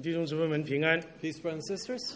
弟兄姊妹们平安。 Peace, brothers and sisters.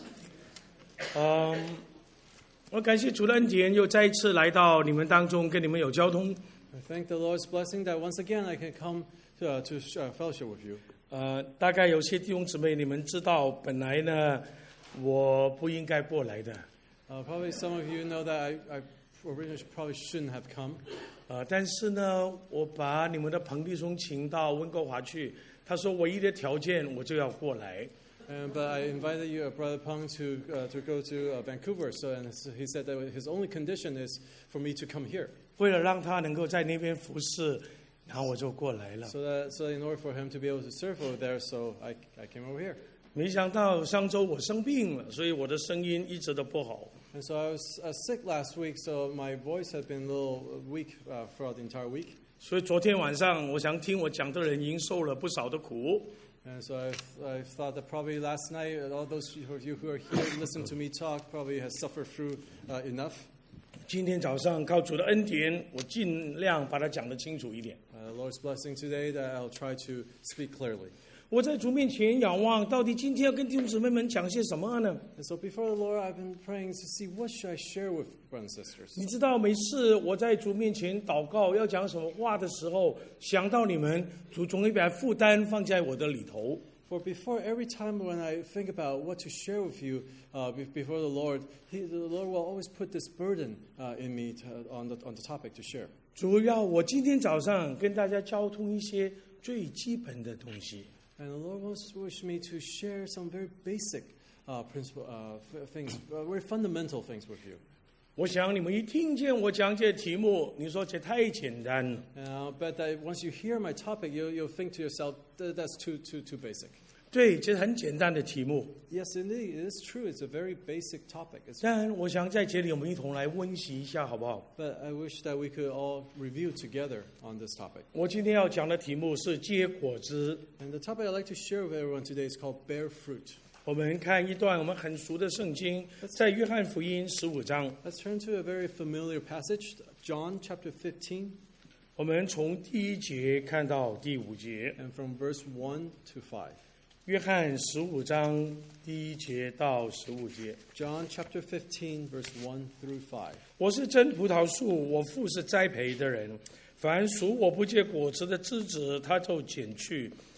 我感谢主的恩典，又再一次来到你们当中，跟你们有交通。 I thank the Lord's blessing that once again I can come to fellowship with you. 大概有些弟兄姊妹你们知道，本来呢我不应该过来的。 Probably some of you know that I originally probably shouldn't have come. 但是呢，我把你们的彭弟兄请到温哥华去，他说唯一的条件我就要过来。 But I invited you, Brother Peng, to go to Vancouver. And he said that his only condition is for me to come here. 为了让他能够在那边服侍，然后我就过来了。 So in order for him to be able to serve over there, so I came over here. 没想到上周我生病了，所以我的声音一直都不好。 And so I was sick last week, so my voice had been a little weak throughout the entire week. 所以昨天晚上，我想听我讲的人已经受了不少的苦。 And so I thought that probably last night, all those of you who are here listening to me talk probably has suffered through enough. 今天早上靠主的恩典，我尽量把它讲得清楚一点。 The Lord's blessing today that I'll try to speak clearly. 我在主面前仰望，到底今天要跟弟兄姊妹们讲些什么呢？ And so before the Lord, I've been praying to see what should I share with brothers and sisters. 你知道，每次我在主面前祷告要讲什么话的时候，想到你们，主总会把负担放在我的里头。 For before every time when I think about what to share with you before the Lord will always put this burden in me on the topic to share. 主要我今天早上跟大家交通一些最基本的东西。 And the Lord wants me to share some very basic things, very fundamental things with you. 我想你们一听见我讲这题目，你说这太简单了。 And I'll bet that once you hear my topic, you'll think to yourself, that's too basic. 对，这是很简单的题目。 Yes, indeed, it is true. It's a very basic topic. 但我想在这里我们一同来温习一下，好不好？ But I wish that we could all review together on this topic. 我今天要讲的题目是结果子。 And the topic I'd like to share with everyone today is called bear fruit. 我们看一段我们很熟的圣经，在约翰福音15章。 Let's turn to a very familiar passage, John chapter 15. 我们从第1节看到第5节。 And from verse 1 to 5. 约翰15章第1节到15节。 John chapter 15, verse 1 through 5. 我是真葡萄树，我父是栽培的人。凡属我不结果子的枝子，他就剪去；